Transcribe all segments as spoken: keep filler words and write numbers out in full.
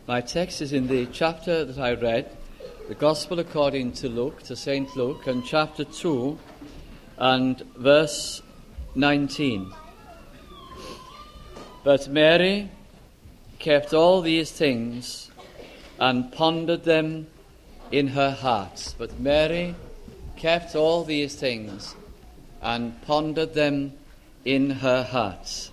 My text is in the chapter that I read, the Gospel according to Luke, to Saint Luke, and chapter two and verse nineteen. But Mary kept all these things and pondered them in her heart. But Mary kept all these things and pondered them in her heart.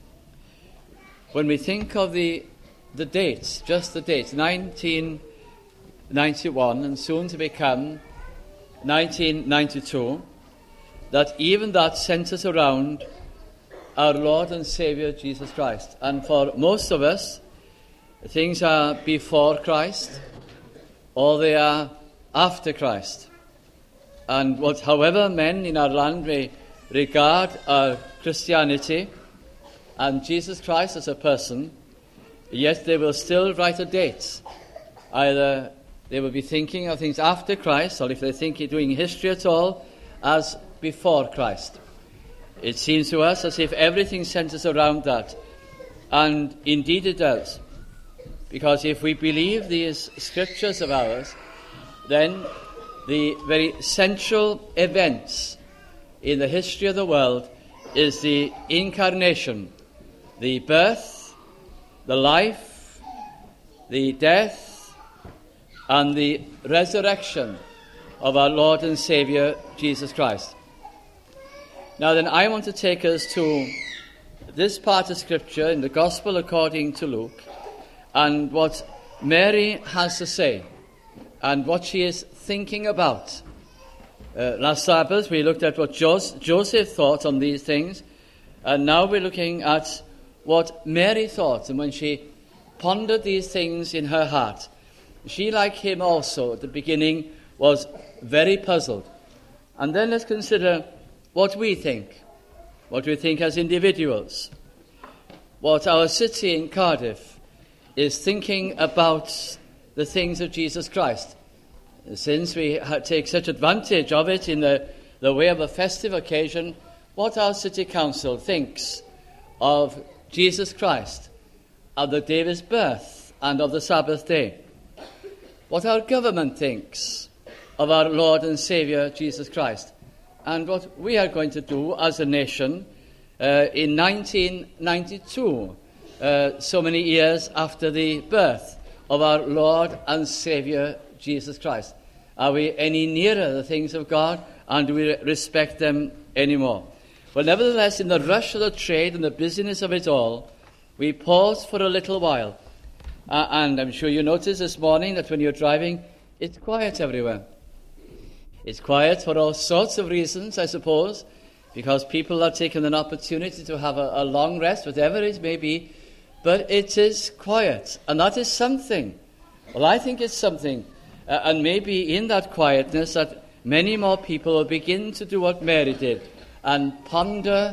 When we think of the the dates, just the dates, nineteen ninety-one and soon to become nineteen ninety-two, that even that centers around our Lord and Saviour Jesus Christ. And for most of us, things are before Christ or they are after Christ. And what, however men in our land may regard our Christianity and Jesus Christ as a person, yet they will still write a date. Either they will be thinking of things after Christ, or if they think of doing history at all, as before Christ. It seems to us as if everything centers around that. And indeed it does. Because if we believe these scriptures of ours, then the very central events in the history of the world is the incarnation, the birth, the life, the death, and the resurrection of our Lord and Saviour, Jesus Christ. Now then, I want to take us to this part of Scripture in the Gospel according to Luke, and what Mary has to say, and what she is thinking about. Uh, last Sabbath, we looked at what Jos- Joseph thought on these things, and now we're looking at what Mary thought, and when she pondered these things in her heart, she, like him also at the beginning, was very puzzled. And then let's consider what we think, what we think as individuals, what our city in Cardiff is thinking about the things of Jesus Christ. Since we take such advantage of it in the, the way of a festive occasion, what our city council thinks of Jesus Christ, of the day of his birth and of the Sabbath day. What our government thinks of our Lord and Saviour Jesus Christ, and what we are going to do as a nation uh, in nineteen ninety-two, uh, so many years after the birth of our Lord and Saviour Jesus Christ. Are we any nearer the things of God, and do we respect them anymore? But nevertheless, in the rush of the trade and the busyness of it all, we pause for a little while. Uh, and I'm sure you noticed this morning that when you're driving, it's quiet everywhere. It's quiet for all sorts of reasons, I suppose, because people are taking an opportunity to have a, a long rest, whatever it may be. But it is quiet, and that is something. Well, I think it's something. Uh, and maybe in that quietness that many more people will begin to do what Mary did, and ponder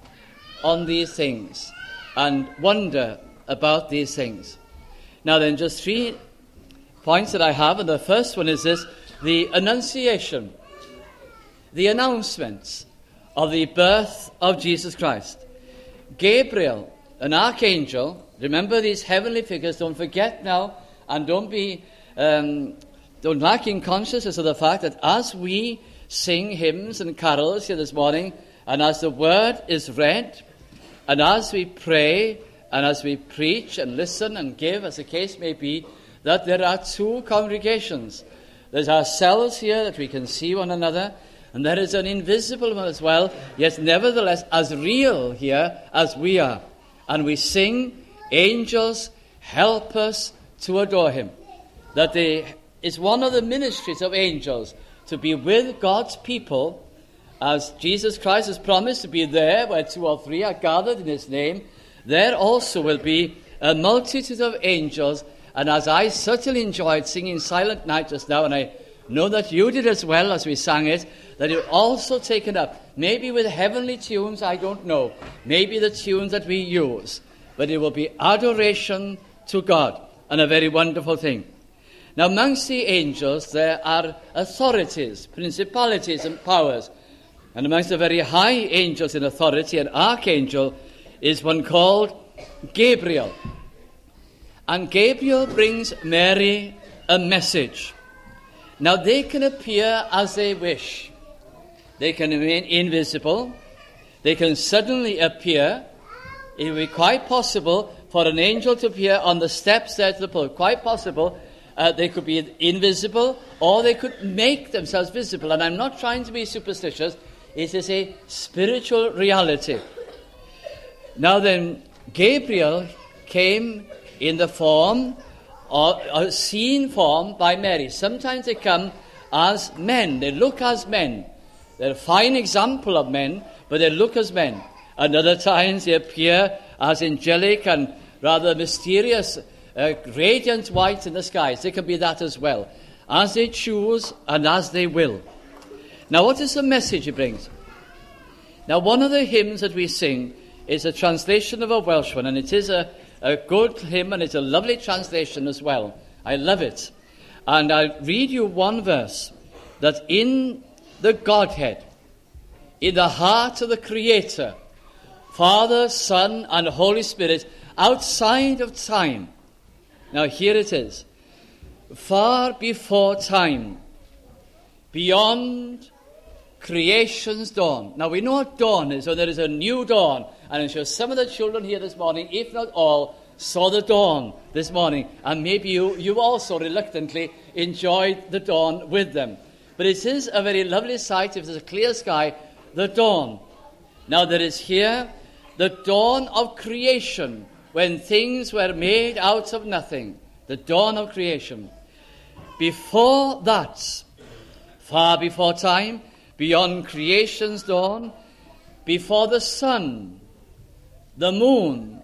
on these things and wonder about these things. Now then, just three points that I have, and the first one is this: the annunciation, the announcement of the birth of Jesus Christ. Gabriel, an archangel, remember these heavenly figures, don't forget now, and don't be um, don't lack in consciousness of the fact that as we sing hymns and carols here this morning, and as the word is read, and as we pray, and as we preach and listen and give, as the case may be, that there are two congregations. There's ourselves here, that we can see one another, and there is an invisible one as well, yet nevertheless as real here as we are. And we sing, angels help us to adore him. That they, it's one of the ministries of angels to be with God's people, as Jesus Christ has promised to be there where two or three are gathered in his name. There also will be a multitude of angels. And as I certainly enjoyed singing Silent Night just now, and I know that you did as well as we sang it, that it also taken up, maybe with heavenly tunes, I don't know, maybe the tunes that we use, but it will be adoration to God, and a very wonderful thing. Now, amongst the angels, there are authorities, principalities and powers. And amongst the very high angels in authority, an archangel, is one called Gabriel. And Gabriel brings Mary a message. Now, they can appear as they wish. They can remain invisible. They can suddenly appear. It will be quite possible for an angel to appear on the steps there to the pulpit. Quite possible. Uh, they could be invisible, or they could make themselves visible. And I'm not trying to be superstitious. It is a spiritual reality. Now then, Gabriel came in the form, or a seen form by Mary. Sometimes they come as men. They look as men. They're a fine example of men, but they look as men. And other times they appear as angelic and rather mysterious, uh, radiant white in the skies. They can be that as well, as they choose and as they will. Now, what is the message he brings? Now, one of the hymns that we sing is a translation of a Welsh one, and it is a, a good hymn, and it's a lovely translation as well. I love it. And I'll read you one verse, that in the Godhead, in the heart of the Creator, Father, Son, and Holy Spirit, outside of time. Now here it is. Far before time, beyond creation's dawn. Now we know what dawn is, so there is a new dawn. And I'm sure some of the children here this morning, if not all, saw the dawn this morning. And maybe you, you also reluctantly enjoyed the dawn with them. But it is a very lovely sight, if there's a clear sky, the dawn. Now there is here the dawn of creation, when things were made out of nothing. The dawn of creation. Before that, far before time, beyond creation's dawn, before the sun, the moon,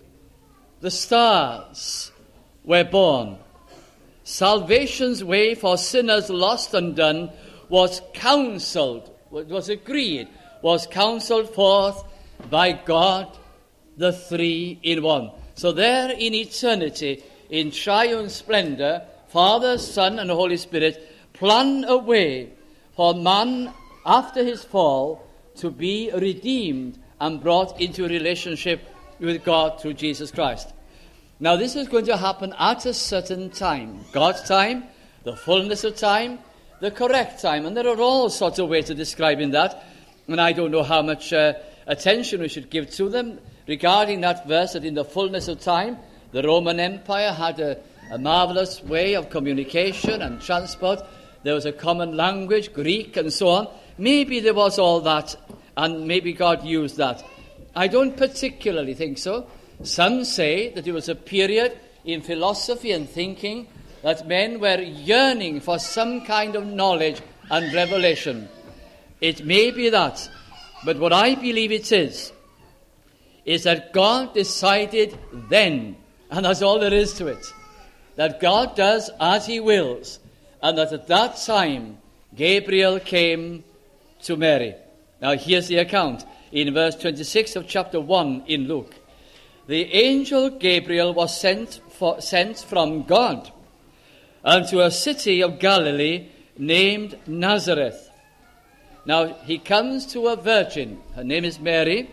the stars were born, salvation's way for sinners lost and done was counselled, was agreed, was counselled forth by God, the three in one. So there in eternity, in triune splendour, Father, Son, and Holy Spirit plan a way for man after his fall to be redeemed and brought into a relationship with God through Jesus Christ. Now this is going to happen at a certain time. God's time, the fullness of time, the correct time. And there are all sorts of ways of describing that. And I don't know how much uh, attention we should give to them regarding that verse, that in the fullness of time, the Roman Empire had a, a marvelous way of communication and transport. There was a common language, Greek and so on. Maybe there was all that, and maybe God used that. I don't particularly think so. Some say that it was a period in philosophy and thinking that men were yearning for some kind of knowledge and revelation. It may be that, but what I believe it is, is that God decided then, and that's all there is to it, that God does as he wills, and that at that time Gabriel came to Mary. Now here's the account in verse twenty-six of chapter one in Luke. The angel Gabriel was sent, for, sent from God unto a city of Galilee named Nazareth. Now he comes to a virgin, her name is Mary,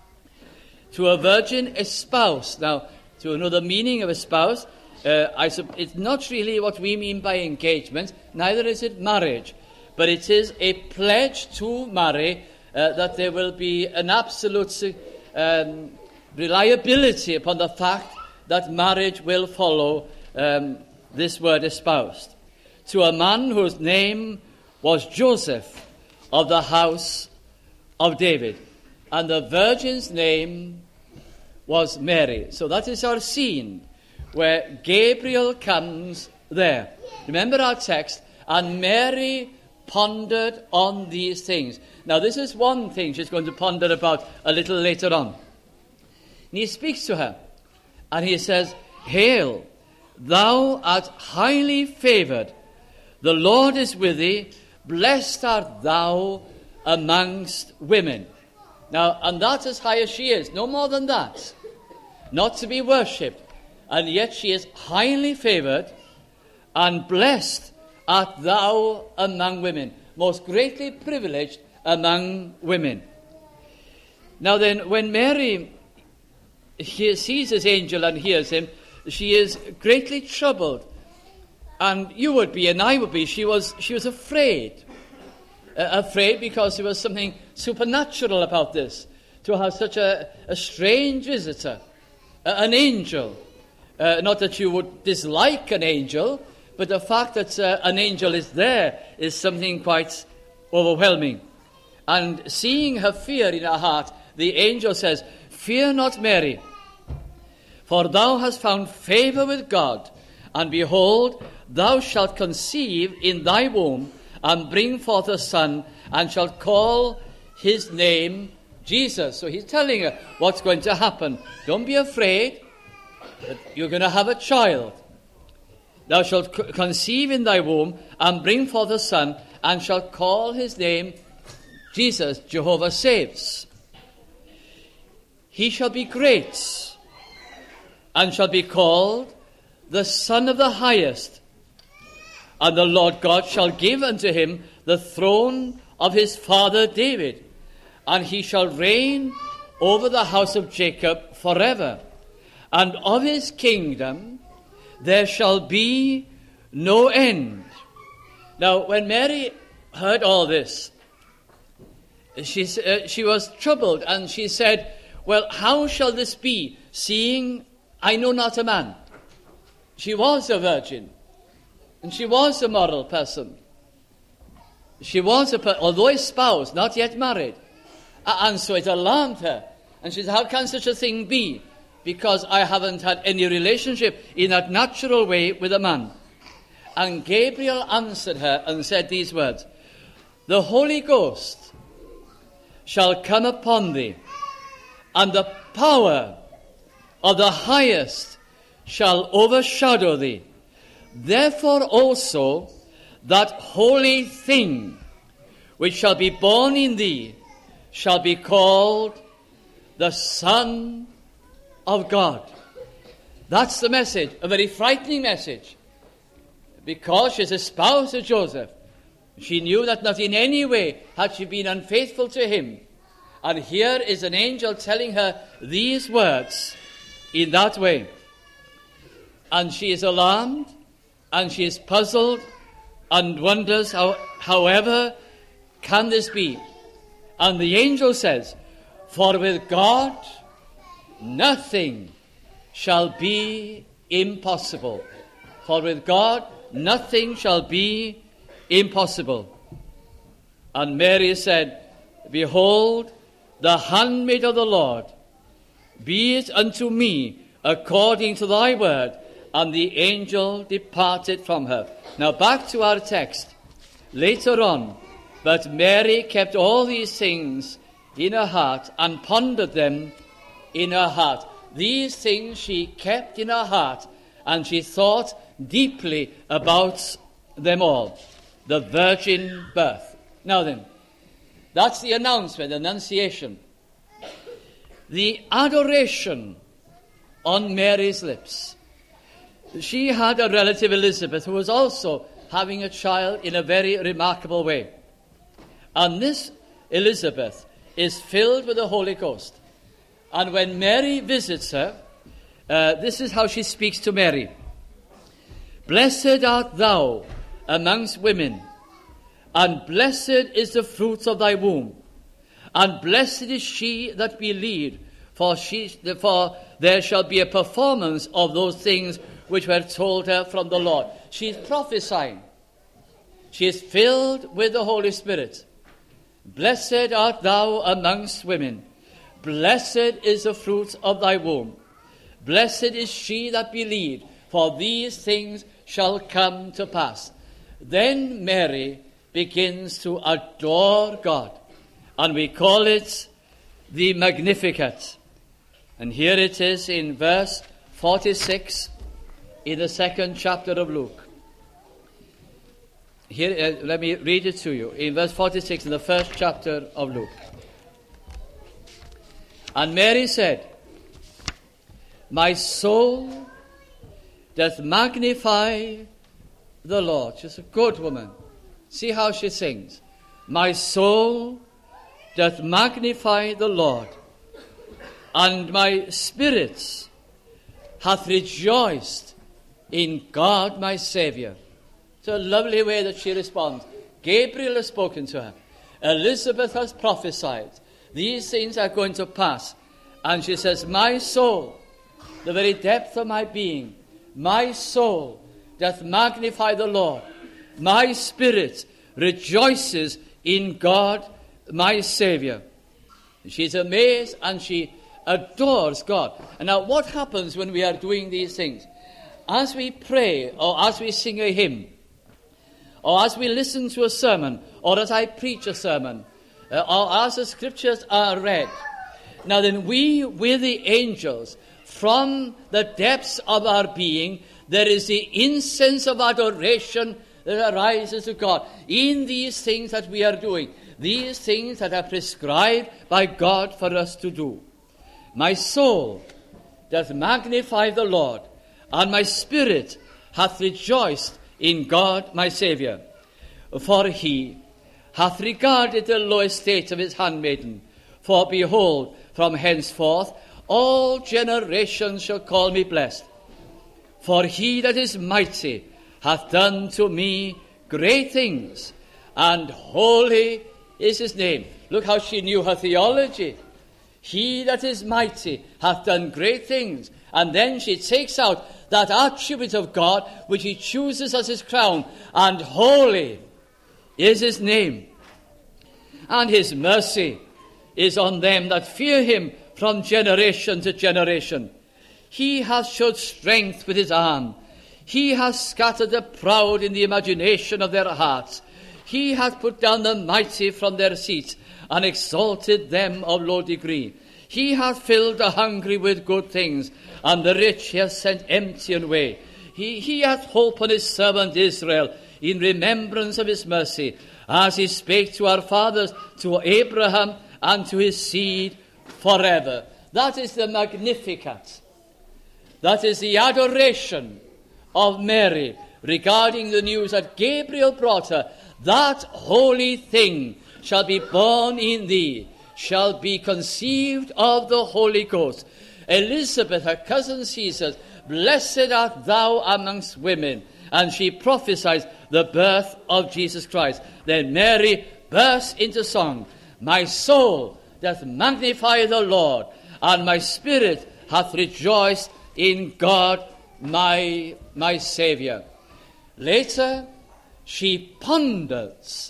to a virgin espoused. Now, to know the meaning of espoused, uh, I sub- it's not really what we mean by engagement, neither is it marriage, but it is a pledge to marry, uh, that there will be an absolute um, reliability upon the fact that marriage will follow um, this word espoused. To a man whose name was Joseph of the house of David. And the virgin's name was Mary. So that is our scene where Gabriel comes there. Remember our text, and Mary pondered on these things. Now this is one thing she's going to ponder about a little later on. And he speaks to her, and he says, Hail, thou art highly favoured. The Lord is with thee. Blessed art thou amongst women. Now, and that's as high as she is. No more than that. Not to be worshipped. And yet she is highly favoured, and blessed art thou among women. Most greatly privileged among women. Now then, when Mary he sees this angel and hears him, she is greatly troubled. And you would be, and I would be. She was, she was afraid. Uh, afraid because there was something supernatural about this. To have such a, a strange visitor, uh, an angel. Uh, not that you would dislike an angel, but the fact that uh, an angel is there is something quite overwhelming. And seeing her fear in her heart, the angel says, "Fear not, Mary, for thou hast found favor with God, and behold, thou shalt conceive in thy womb, and bring forth a son, and shalt call his name Jesus." So he's telling her what's going to happen. Don't be afraid, but you're going to have a child. Thou shalt conceive in thy womb, and bring forth a son, and shalt call his name Jesus, Jehovah saves. He shall be great, and shall be called the Son of the Highest. And the Lord God shall give unto him the throne of his father David, and he shall reign over the house of Jacob forever. And of his kingdom there shall be no end. Now, when Mary heard all this, she, uh, she was troubled, and she said, "Well, how shall this be, seeing I know not a man?" She was a virgin, and she was a moral person. She was, a per- although espoused, not yet married. And so it alarmed her. And she said, "How can such a thing be? Because I haven't had any relationship in that natural way with a man." And Gabriel answered her and said these words, "The Holy Ghost shall come upon thee, and the power of the Highest shall overshadow thee. Therefore also that holy thing which shall be born in thee shall be called the Son of God." That's the message, a very frightening message. Because she's espoused to Joseph, she knew that not in any way had she been unfaithful to him. And here is an angel telling her these words in that way. And she is alarmed, and she is puzzled, and wonders, how, however, can this be? And the angel says, "For with God nothing shall be impossible." For with God nothing shall be impossible. And Mary said, "Behold, the handmaid of the Lord, be it unto me according to thy word." And the angel departed from her. Now back to our text. Later on, "But Mary kept all these things in her heart, and pondered them in her heart." These things she kept in her heart, and she thought deeply about them all. The virgin birth. Now then, that's the announcement, the annunciation. The adoration on Mary's lips. She had a relative, Elizabeth, who was also having a child in a very remarkable way. And this Elizabeth is filled with the Holy Ghost. And when Mary visits her, uh, this is how she speaks to Mary. "Blessed art thou amongst women, and blessed is the fruit of thy womb. And blessed is she that believed, for, she, for there shall be a performance of those things which were told her from the Lord." She is prophesying. She is filled with the Holy Spirit. "Blessed art thou amongst women. Blessed is the fruit of thy womb. Blessed is she that believed, for these things shall come to pass." Then Mary begins to adore God. And we call it the Magnificat. And here it is in verse forty-six in the second chapter of Luke. Here, uh, let me read it to you. In verse forty-six in the first chapter of Luke. "And Mary said, My soul doth magnify the Lord." She's a good woman. See how she sings. "My soul doth magnify the Lord, and my spirit hath rejoiced in God my Saviour. It's a lovely way that she responds. Gabriel has spoken to her. Elizabeth has prophesied. These things are going to pass. And she says, my soul, the very depth of my being, my soul doth magnify the Lord. My spirit rejoices in God my Saviour. She's amazed and she adores God. And now what happens when we are doing these things? As we pray, or as we sing a hymn, or as we listen to a sermon, or as I preach a sermon, uh, or as the scriptures are read, now then we, with the angels, from the depths of our being, there is the incense of adoration that arises to God in these things that we are doing, these things that are prescribed by God for us to do. My soul doth magnify the Lord, and my spirit hath rejoiced in God my Saviour. For he hath regarded the low estate of his handmaiden. For behold, from henceforth all generations shall call me blessed. For he that is mighty hath done to me great things, and holy is his name. Look how she knew her theology. He that is mighty hath done great things. And then she takes out that attribute of God which he chooses as his crown. And holy is his name. And his mercy is on them that fear him from generation to generation. He hath showed strength with his arm. He hath scattered the proud in the imagination of their hearts. He hath put down the mighty from their seats, and exalted them of low degree. He hath filled the hungry with good things, and the rich he hath sent empty away. He, he hath hope on his servant Israel, in remembrance of his mercy, as he spake to our fathers, to Abraham, and to his seed forever. That is the Magnificat. That is the adoration of Mary regarding the news that Gabriel brought her. That holy thing shall be born in thee, shall be conceived of the Holy Ghost. Elizabeth, her cousin, says, blessed art thou amongst women. And she prophesies the birth of Jesus Christ. Then Mary bursts into song. My soul doth magnify the Lord, and my spirit hath rejoiced in God my, my Saviour. Later, she ponders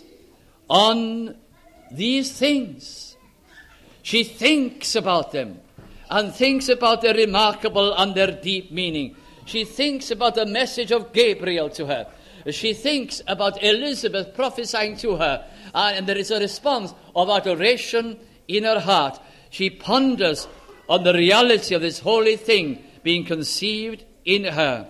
on these things. She thinks about them, and thinks about their remarkable and their deep meaning. She thinks about the message of Gabriel to her. She thinks about Elizabeth prophesying to her, and there is a response of adoration in her heart. She ponders on the reality of this holy thing being conceived in her.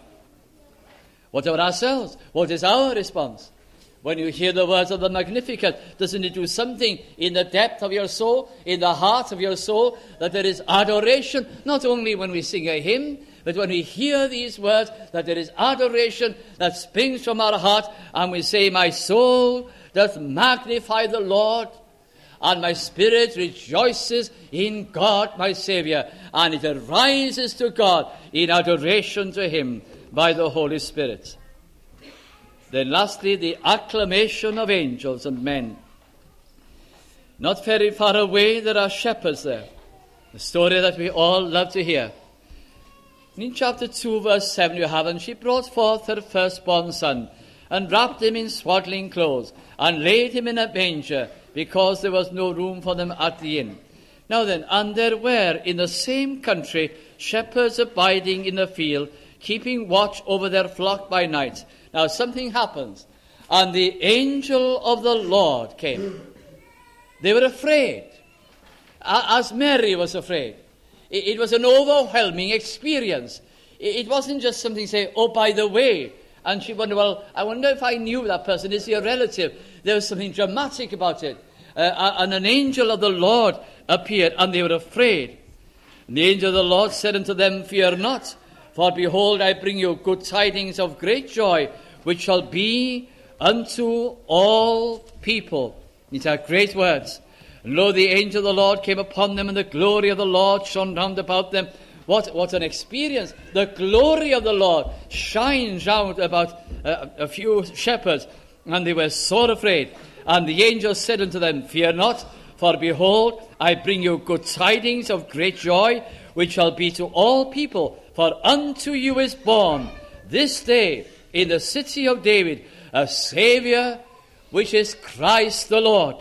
What about ourselves? What is our response? When you hear the words of the Magnificat, doesn't it do something in the depth of your soul, in the heart of your soul, that there is adoration, not only when we sing a hymn, but when we hear these words, that there is adoration that springs from our heart, and we say, my soul doth magnify the Lord, and my spirit rejoices in God my Saviour, and it arises to God in adoration to him by the Holy Spirit. Then lastly, the acclamation of angels and men. Not very far away, there are shepherds there. A story that we all love to hear. In chapter two, verse seven, you have, and she brought forth her firstborn son, and wrapped him in swaddling clothes, and laid him in a manger, because there was no room for them at the inn. Now then, and there were in the same country shepherds abiding in the field, keeping watch over their flock by night. Now something happens, and the angel of the Lord came. They were afraid, as Mary was afraid. It was an overwhelming experience. It wasn't just something say, oh, by the way, and she wondered, well, I wonder if I knew that person. Is he a relative? There was something dramatic about it. Uh, and an angel of the Lord appeared, and they were afraid. And the angel of the Lord said unto them, fear not, for behold, I bring you good tidings of great joy, which shall be unto all people. These are great words. And lo, the angel of the Lord came upon them, and the glory of the Lord shone round about them, What, what an experience. The glory of the Lord shines out about uh, a few shepherds, and they were sore afraid. And the angel said unto them, Fear not, for behold, I bring you good tidings of great joy, which shall be to all people. For unto you is born this day in the city of David a Saviour, which is Christ the Lord.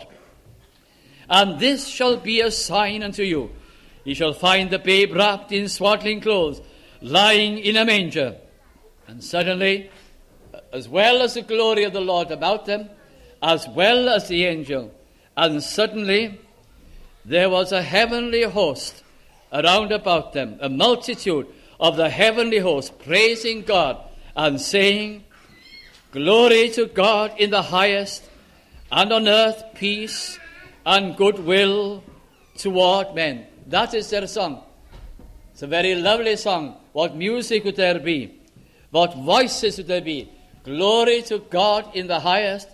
And this shall be a sign unto you. Ye shall find the babe wrapped in swaddling clothes, lying in a manger. And suddenly, as well as the glory of the Lord about them, as well as the angel, and suddenly there was a heavenly host around about them, a multitude of the heavenly host, praising God and saying, Glory to God in the highest, and on earth peace and goodwill toward men. That is their song. It's a very lovely song. What music would there be? What voices would there be? Glory to God in the highest,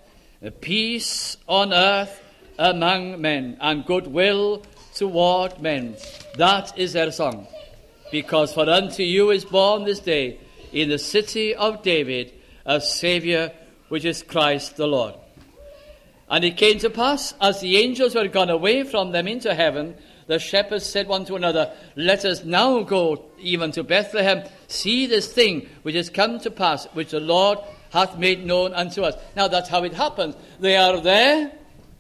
peace on earth among men, and goodwill toward men. That is their song. Because for unto you is born this day in the city of David a Saviour, which is Christ the Lord. And it came to pass, as the angels were gone away from them into heaven, the shepherds said one to another, Let us now go even to Bethlehem, see this thing which is come to pass, which the Lord hath made known unto us. Now that's how it happens. They are there.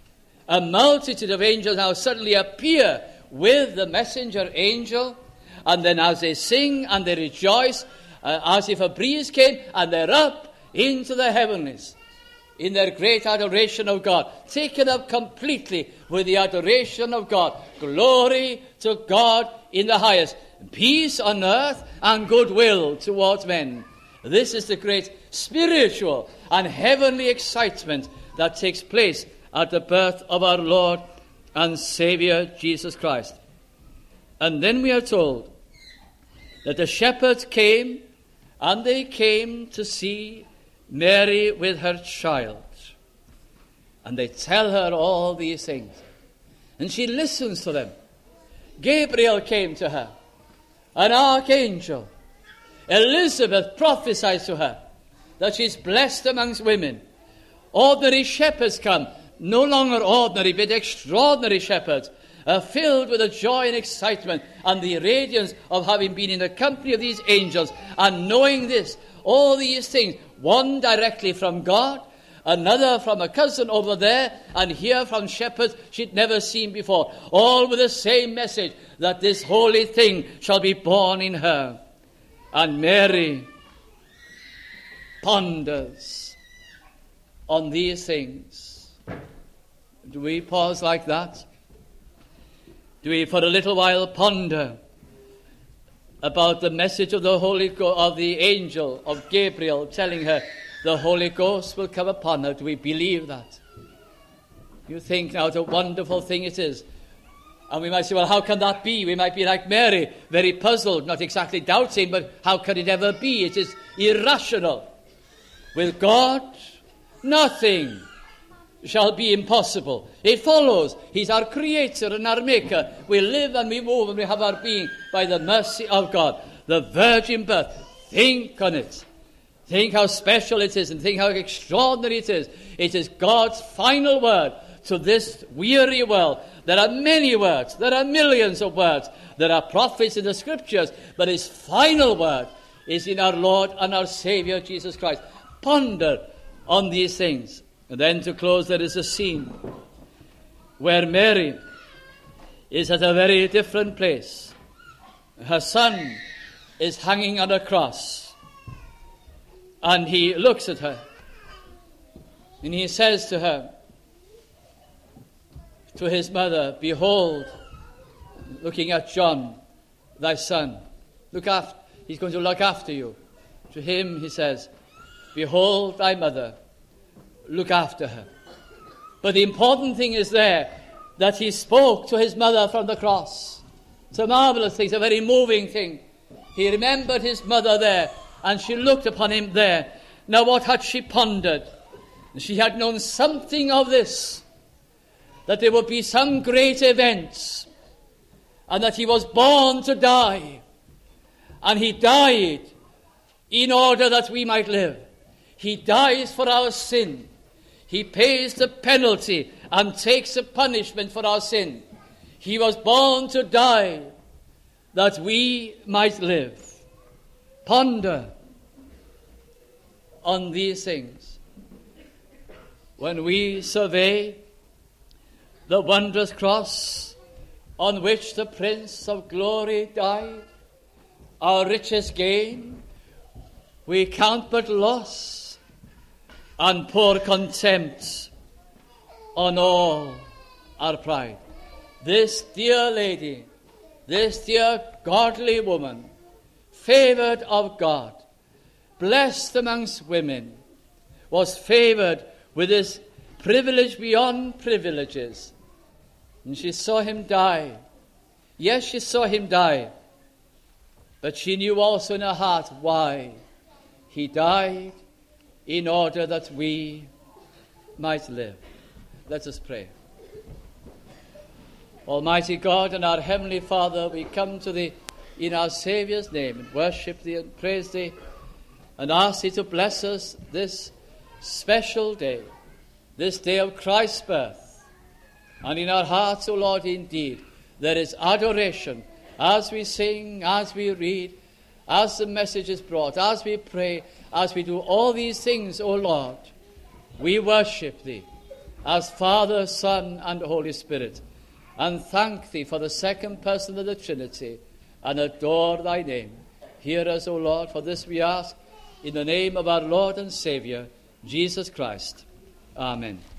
A multitude of angels now suddenly appear with the messenger angel. And then as they sing and they rejoice, uh, as if a breeze came, and they're up into the heavenlies in their great adoration of God, taken up completely with the adoration of God. Glory to God in the highest, peace on earth and goodwill towards men. This is the great spiritual and heavenly excitement that takes place at the birth of our Lord and Saviour Jesus Christ. And then we are told that the shepherds came, and they came to see Mary with her child. And they tell her all these things. And she listens to them. Gabriel came to her, an archangel. Elizabeth prophesies to her that she's blessed amongst women. Ordinary shepherds come, no longer ordinary, but extraordinary shepherds, uh, filled with the joy and excitement and the radiance of having been in the company of these angels, and knowing this, all these things, one directly from God, another from a cousin over there, and here from shepherds she'd never seen before, all with the same message, that this holy thing shall be born in her. And Mary ponders on these things. Do we pause like that? Do we for a little while ponder about the message of the Holy Go- of the angel of Gabriel telling her the Holy Ghost will come upon her? Do we believe that? You think now what a wonderful thing it is. And we might say, well, how can that be? We might be like Mary, very puzzled, not exactly doubting, but how can it ever be? It is irrational. With God, nothing shall be impossible. It follows. He's our creator and our maker. We live and we move and we have our being by the mercy of God. The virgin birth. Think on it. Think how special it is and think how extraordinary it is. It is God's final word to this weary world. There are many words. There are millions of words. There are prophets in the scriptures. But his final word is in our Lord and our Saviour, Jesus Christ. Ponder on these things. And then to close, there is a scene where Mary is at a very different place. Her son is hanging on a cross. And he looks at her. And he says to her, to his mother, Behold, looking at John, thy son. Look after, he's going to look after you. To him he says, Behold thy mother. Look after her. But the important thing is there that he spoke to his mother from the cross. It's a marvelous thing. It's a very moving thing. He remembered his mother there, and she looked upon him there. Now what had she pondered? She had known something of this, that there would be some great events, and that he was born to die, and he died in order that we might live. He dies for our sin. He pays the penalty and takes the punishment for our sin. He was born to die that we might live. Ponder on these things. When we survey the wondrous cross on which the Prince of Glory died, our richest gain, we count but loss and pour contempt on all our pride. This dear lady, this dear godly woman, favored of God, blessed amongst women, was favored with this privilege beyond privileges. And she saw him die. Yes, she saw him die. But she knew also in her heart why. He died in order that we might live. Let us pray. Almighty God and our Heavenly Father, we come to Thee in our Saviour's name and worship Thee and praise Thee and ask Thee to bless us this special day, this day of Christ's birth. And in our hearts, O Lord, indeed, there is adoration as we sing, as we read, as the message is brought, as we pray, as we do all these things, O Lord. We worship Thee as Father, Son, and Holy Spirit, and thank Thee for the second person of the Trinity, and adore Thy name. Hear us, O Lord, for this we ask, in the name of our Lord and Saviour, Jesus Christ. Amen.